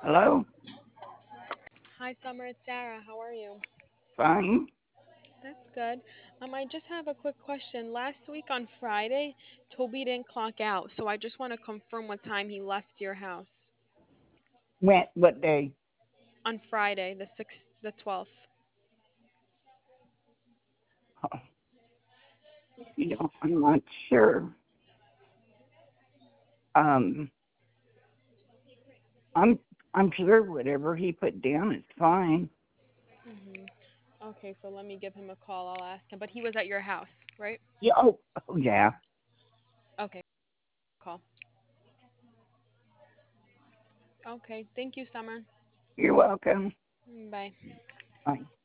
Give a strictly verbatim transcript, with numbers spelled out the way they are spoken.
Hello? Hi, Summer. It's Sarah. How are you? Fine. That's good. Um, I just have a quick question. Last week on Friday, Toby didn't clock out, so I just want to confirm what time he left your house. Went what day? On Friday, the sixth, the twelfth. Oh, you know, I'm not sure. Um, I'm I'm sure whatever he put down is fine. hmm Okay, so let me give him a call. I'll ask him. But he was at your house, right? Yeah. Oh, oh yeah. Okay, call. Okay, thank you, Summer. You're welcome. Mm, Bye. Bye.